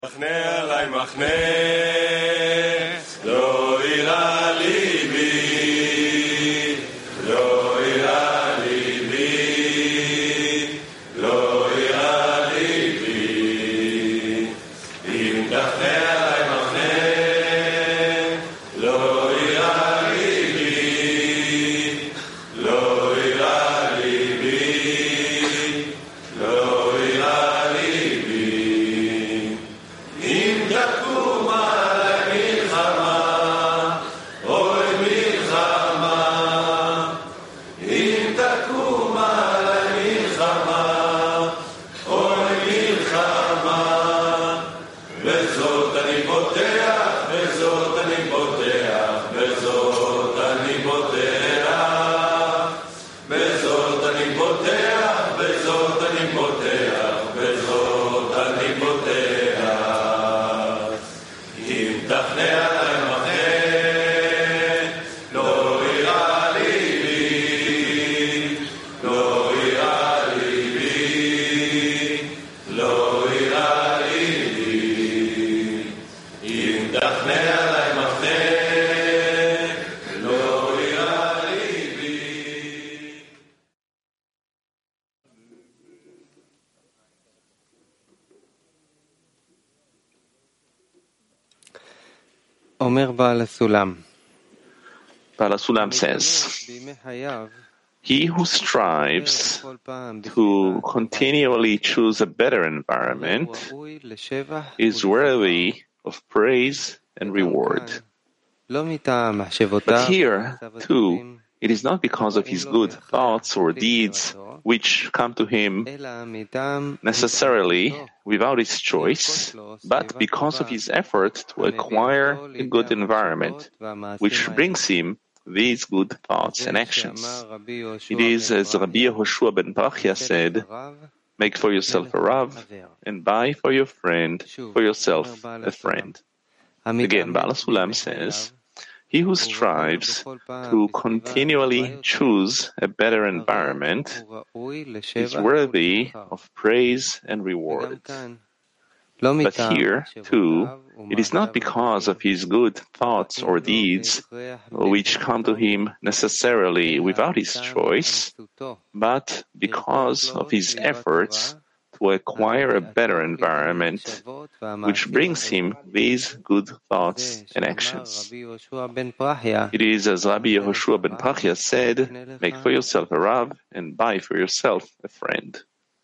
מחנה עלי מחנה, לא אירע ליבי, לא אירע ליבי, לא אירע ליבי, אם תחנה עלי מחנה, לא אירע ליבי, לא אירע ליבי, לא אירע ליבי. אם תקום עלי מלחמה, אוי מלחמה, אם תקום עלי מלחמה, אוי מלחמה, בזאת אני פותח, בזאת אני פותח, בזאת אני פותח, בזאת אני פותח, בזאת אני פותח, בזאת אני פותח. אם תחנה עלי מחנה, לא אירע ליבי, לא אירע ליבי, לא אירע ליבי. אם תחנה עלי מחנה, לא אירע ליבי. אומר בעל הסולם, Bala Sulam says, he who strives to continually choose a better environment is worthy of praise and reward. But here, too, it is not because of his good thoughts or deeds which come to him necessarily without his choice, but because of his effort to acquire a good environment, which brings him these good thoughts and actions. It is, as Rabbi Yehoshua ben Pachia said, make for yourself a Rav, and buy for your friend, for yourself a friend. Again, Baal HaSulam says, he who strives to continually choose a better environment is worthy of praise and reward. But here, too, it is not because of his good thoughts or deeds which come to him necessarily without his choice, but because of his efforts to acquire a better environment, which brings him these good thoughts and actions. It is, as Rabbi Yehoshua ben Pachia said, make for yourself a Rav and buy for yourself a friend.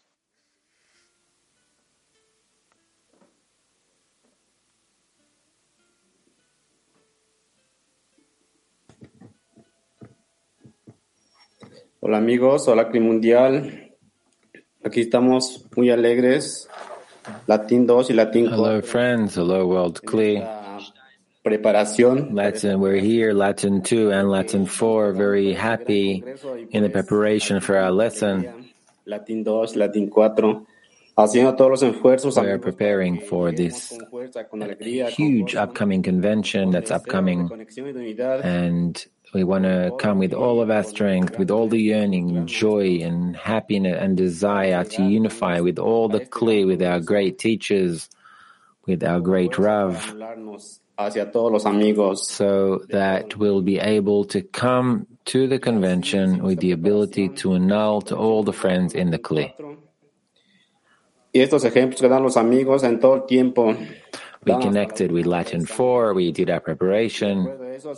Hola amigos, hola Cli Mundial. Aquí estamos muy alegres. Latin 2 y Latin 4. Hello friends, hello World Kli. Preparación. Latin, we're here, Latin 2 and Latin 4, very happy in the preparation for our lesson. Latin 2, Latin 4. Haciendo todos los esfuerzos. We are preparing for this huge upcoming convention that's upcoming, and we want to come with all of our strength, with all the yearning, joy, and happiness and desire to unify with all the Kli, with our great teachers, with our great Rav, so that we'll be able to come to the convention with the ability to annul to all the friends in the Kli. We connected with Latin 4, we did our preparation.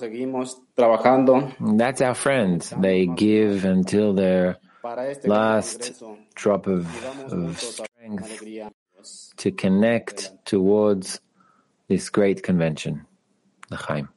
That's our friends. They give until their last drop of strength to connect towards this great convention. L'chaim.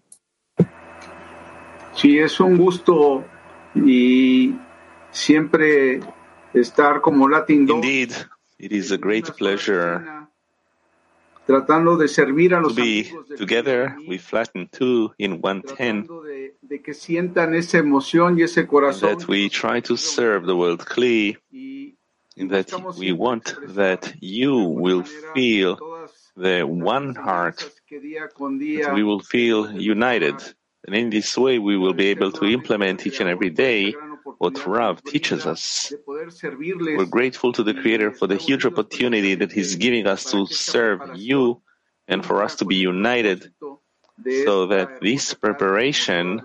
Sí, es un gusto y siempre estar como Latin 2. Indeed, it is a great pleasure tratando de servir a los to be together with Latin 2 in 110, de que sientan esa emoción y ese corazón, that we try to serve the world Kli, in that we want that you will feel the one heart, that we will feel united. And in this way, we will be able to implement each and every day what Rav teaches us. We're grateful to the Creator for the huge opportunity that He's giving us to serve you and for us to be united, so that this preparation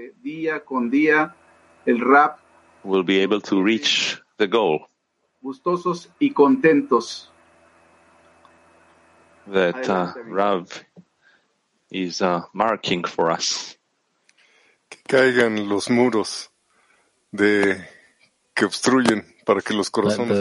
will be able to reach the goal that Rav is marking for us. Caigan los muros que obstruyen para que los corazones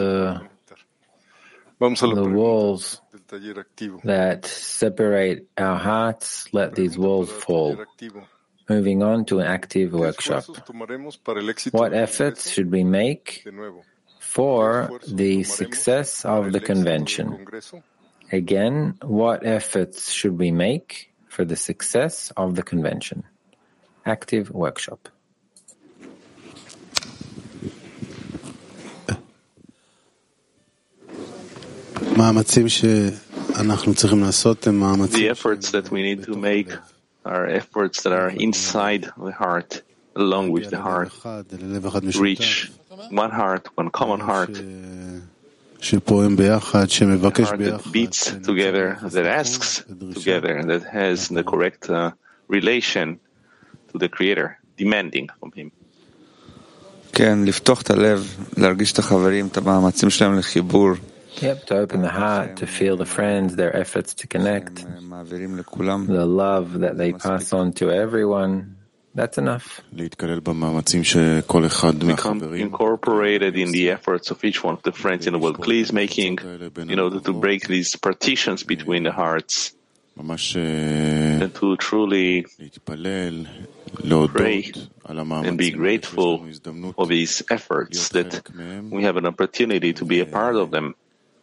the walls that separate our hearts, let these walls fall. Moving on to an active workshop. What efforts should we make for the success of the convention? Again, what efforts should we make for the success of the convention? Active workshop. The efforts that we need to make are efforts that are inside the heart, along with the heart, to reach one heart, one common heart, a heart that beats together, that asks together, that has the correct relation to the Creator, demanding from Him. Yep, to open the heart, to feel the friends, their efforts to connect, the love that they pass on to everyone. That's enough. Become incorporated in the efforts of each one of the friends in the world Kli is making in order to break these partitions between the hearts and to truly pray and be grateful for these efforts, that we have an opportunity to be a part of them,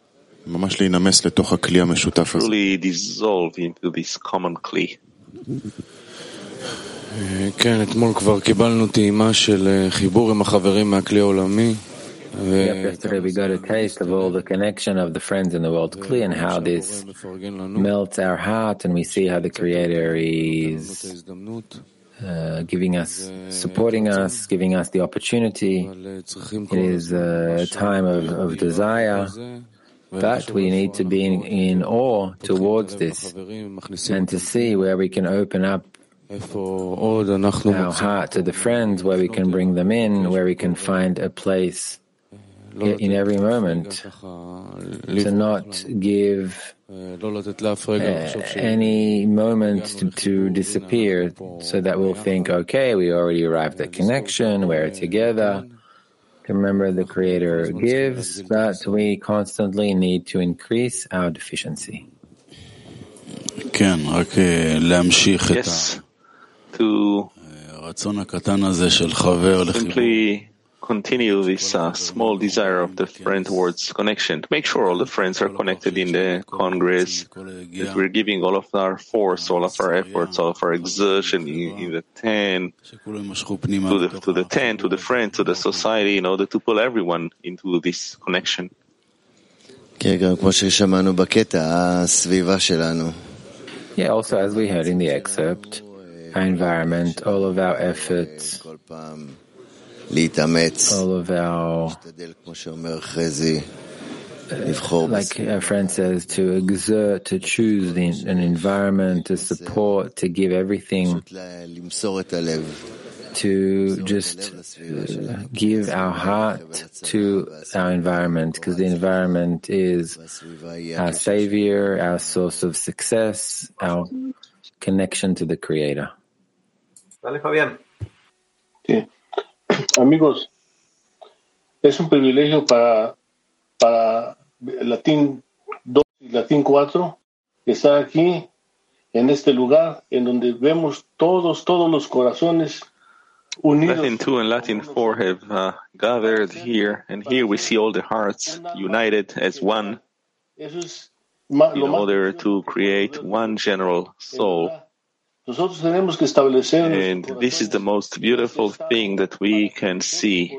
truly dissolve into this common Kli. Yesterday we got a taste of all the connection of the friends in the world Kli and how this melts our heart, and we see how the Creator is giving us, supporting us, giving us the opportunity. It is a time of desire, but we need to be in awe towards this and to see where we can open up our heart to the friends, where we can bring them in, where we can find a place in every moment, to not give any moment to disappear, so that we'll think, okay, we already arrived at connection, we're together. To remember the Creator gives, but we constantly need to increase our deficiency. Yes, to simply continue this small desire of the friend towards connection, to make sure all the friends are connected in the Congress, that we're giving all of our force, all of our efforts, all of our exertion in the tent, to the tent, to the friends, to the society, in order to pull everyone into this connection. Yeah, also as we heard in the excerpt, our environment, all of our efforts, all of our, like our friend says, to exert, to choose an environment, to support, to give everything, to just give our heart to our environment, because the environment is our savior, our source of success, our connection to the Creator. Dale, Fabián. Sí. Amigos, es un privilegio para Latín 2 y Latín 4 estar aquí en este lugar en donde vemos todos los corazones unidos. Latin 2 and Latin 4 have gathered here, and here we see all the hearts united as one in order to create one general soul. And this is the most beautiful thing that we can see.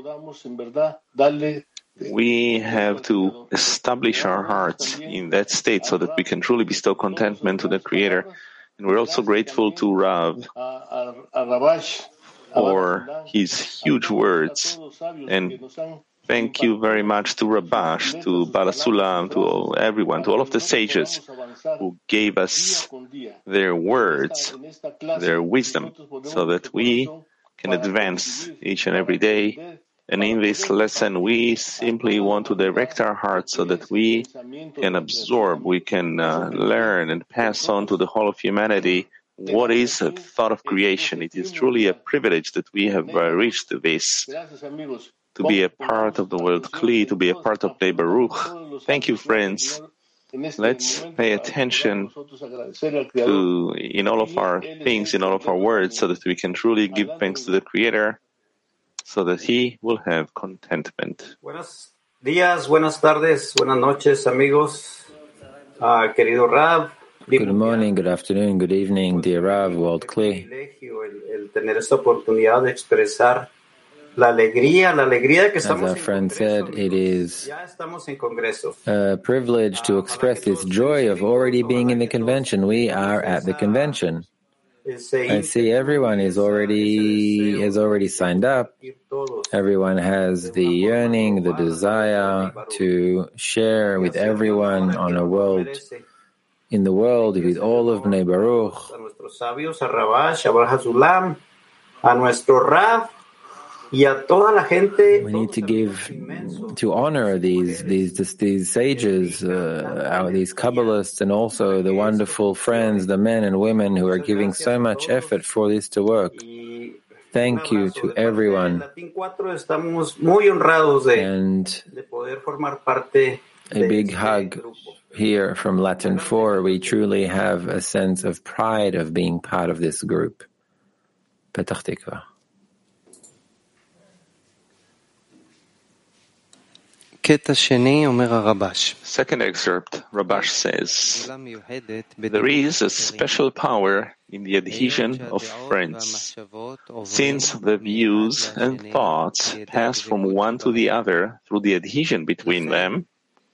We have to establish our hearts in that state so that we can truly bestow contentment to the Creator. And we're also grateful to Rav for his huge words, and thank you very much to Rabash, to Baal HaSulam, to everyone, to all of the sages who gave us their words, their wisdom, so that we can advance each and every day. And in this lesson, we simply want to direct our hearts so that we can absorb, we can learn and pass on to the whole of humanity what is a thought of creation. It is truly a privilege that we have reached this, to be a part of the world Kli, to be a part of Bnei Baruch. Thank you, friends. Let's pay attention to, in all of our things, in all of our words, so that we can truly give thanks to the Creator, so that He will have contentment. Buenos días, buenas tardes, buenas noches, amigos. Querido Rav. Good morning, good afternoon, good evening, dear Rav, World Kli. El tener esta oportunidad de expresar la alegría que As estamos our friend said, it is ya estamos en Congreso. a privilege to express this joy of already being in the convention. We are at the convention. I see everyone has already signed up. Everyone has the yearning, the desire to share with everyone in the world, with all of Bnei Baruch. A nuestros sabios, a Rabash, a Baal HaSulam, a nuestro Rav, y a toda la gente. We need to honor these sages, these Kabbalists, and also the wonderful friends, the men and women who are giving so much effort for this to work. Thank you to everyone. And a big hug here from Latin 4. We truly have a sense of pride of being part of this group. Petach Tikva. Second excerpt, Rabash says, there is a special power in the adhesion of friends. Since the views and thoughts pass from one to the other through the adhesion between them,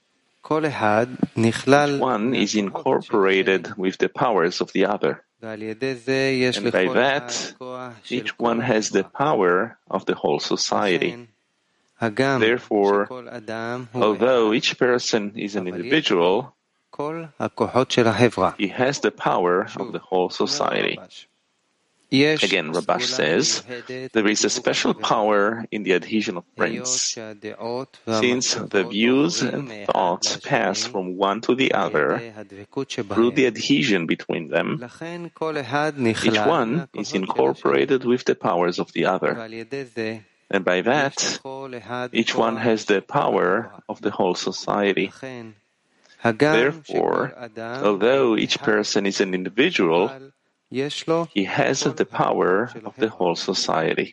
each one is incorporated with the powers of the other. And by that, each one has the power of the whole society. Therefore, although each person is an individual, he has the power of the whole society. Again, Rabash says, there is a special power in the adhesion of friends. Since the views and thoughts pass from one to the other through the adhesion between them, each one is incorporated with the powers of the other. And by that, each one has the power of the whole society. Therefore, although each person is an individual, he has the power of the whole society.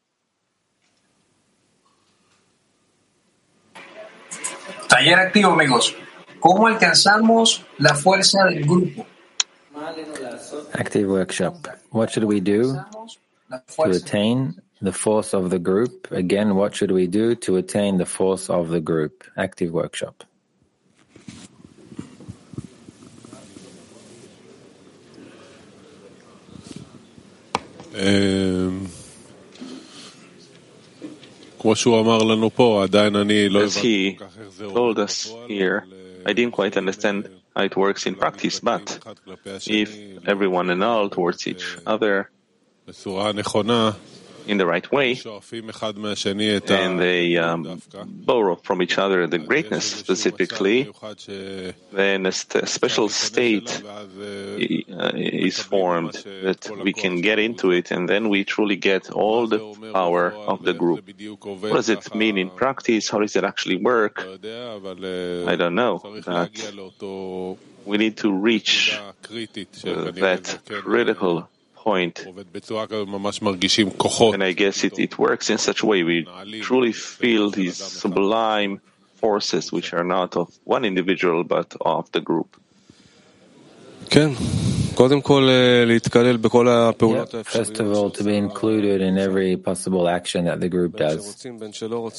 Taller activo, amigos. ¿Cómo alcanzamos la fuerza del grupo? Active workshop. What should we do to attain the force of the group? Again, what should we do to attain the force of the group? Active workshop. As he told us here, I didn't quite understand how it works in practice, but if everyone annulled towards each other in the right way, and they borrow from each other the greatness specifically, then a special state is formed that we can get into it, and then we truly get all the power of the group. What does it mean in practice? How does it actually work? I don't know. That we need to reach that critical point. And I guess it works in such a way. We truly feel these sublime forces which are not of one individual but of the group. First of all, to be included in every possible action that the group does.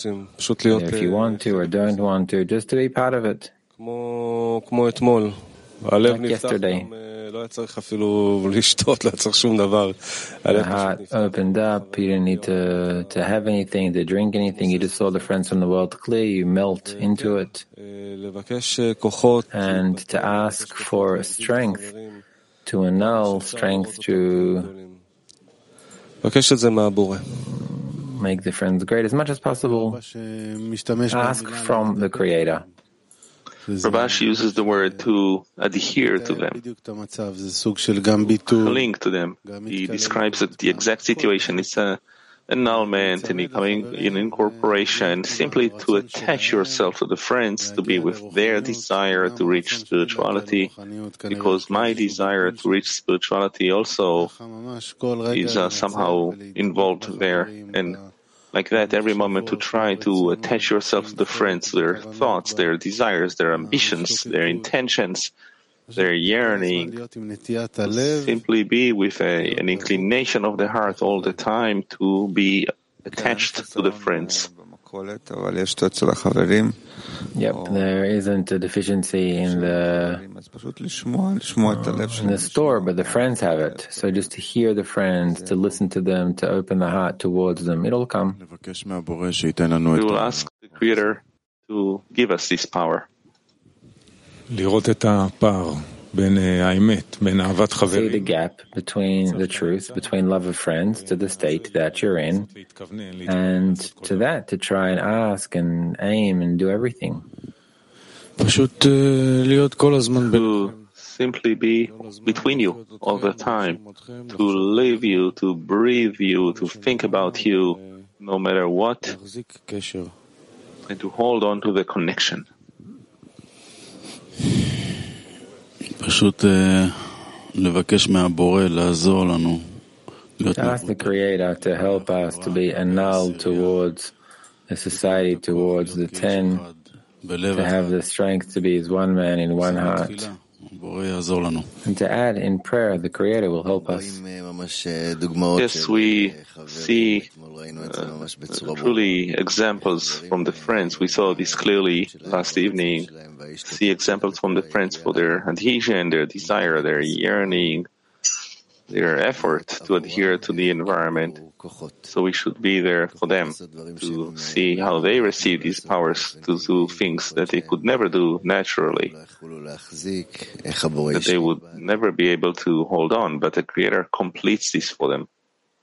If you want to or don't want to, just to be part of it. like yesterday. The heart opened up. You didn't need to have anything, to drink anything. You just saw the friends from the world clear. You melt into it. And to ask for strength, to annul strength, to make the friends great as much as possible. Ask from the Creator. Rav Ashi uses the word to adhere to them, cling to them. He describes it, the exact situation. It's an annulment and becoming in incorporation, simply to attach yourself to the friends, to be with their desire to reach spirituality, because my desire to reach spirituality also is somehow involved there. And like that, every moment to try to attach yourself to the friends, their thoughts, their desires, their ambitions, their intentions, their yearning. Simply be with an inclination of the heart all the time to be attached to the friends. Yep, there isn't a deficiency in the store, but the friends have it. So just to hear the friends, to listen to them, to open the heart towards them, it'll come. We will ask the Creator to give us this power. See the gap between the truth, between love of friends to the state that you're in, and to that, to try and ask and aim and do everything. To simply be between you all the time, to live you, to breathe you, to think about you, no matter what, and to hold on to the connection. To ask the Creator to help us to be annulled towards the society, towards the 10, to have the strength to be as one man in one heart. And to add in prayer, the Creator will help us. Yes, we see truly examples from the friends. We saw this clearly last evening. See examples from the friends for their adhesion, their desire, their yearning, their effort to adhere to the environment. So we should be there for them to see how they receive these powers to do things that they could never do naturally, that they would never be able to hold on, but the Creator completes this for them.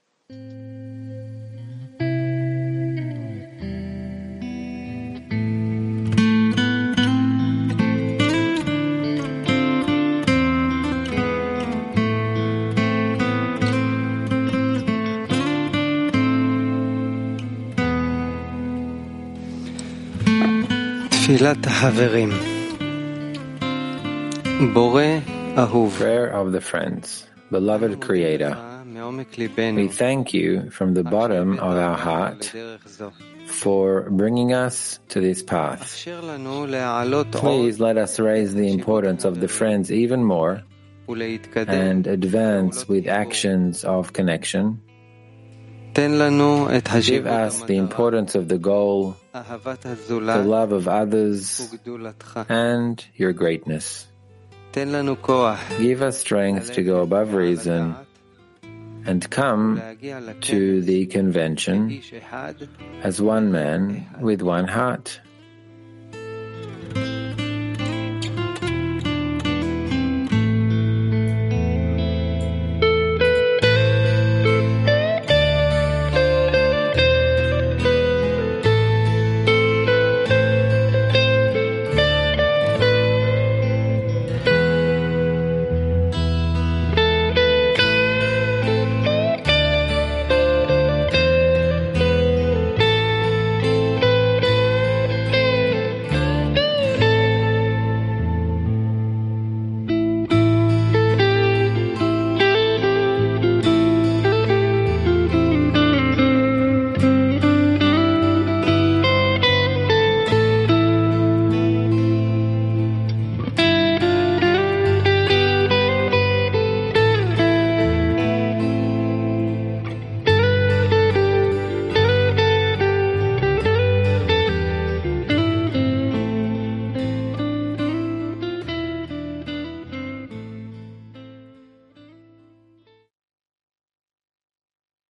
Prayer of the friends. Beloved Creator, we thank you from the bottom of our heart for bringing us to this path. Please let us raise the importance of the friends even more and advance with actions of connection. Give us the importance of the goal, the love of others, and your greatness. Give us strength to go above reason and come to the convention as one man with one heart.